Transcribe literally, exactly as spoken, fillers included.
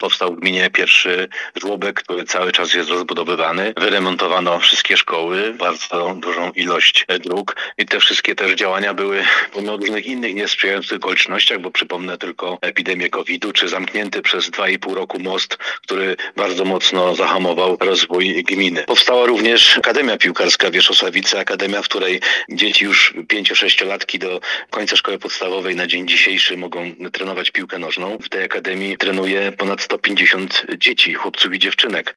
Powstał w gminie pierwszy żłobek, który cały czas jest rozbudowywany. Wyremontowano wszystkie szkoły, bardzo dużą ilość dróg i te wszystkie też działania były pomimo różnych innych niesprzyjających okolicznościach, bo przypomnę tylko epidemię kowida, czy zamknięty przez dwa i pół roku most, który bardzo mocno zahamował rozwój gminy. Powstała również Akademia Piłkarska w Wierzchosławicy, akademia, w której dzieci już pięcio-sześciolatki do końca szkoły podstawowej na dzień dzisiejszy mogą trenować piłkę nożną. W tej akademii trenuje ponad sto pięćdziesiąt dzieci, chłopców i dziewczynek.